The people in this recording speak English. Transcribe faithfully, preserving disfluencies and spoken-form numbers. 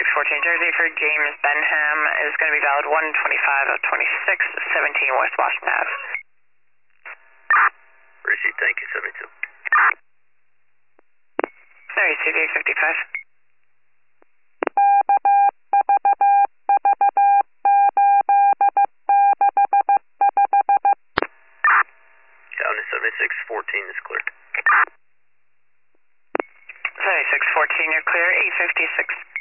seventy-six fourteen Jersey for James Benham is going to be valid one twenty-five of twenty-six seventeen West Washington Ave. Receipt, thank you, seventy-two. Sorry, C D fifty-five. County seventy-six fourteen is clear. seventy-six fourteen, you're clear, eight fifty-six.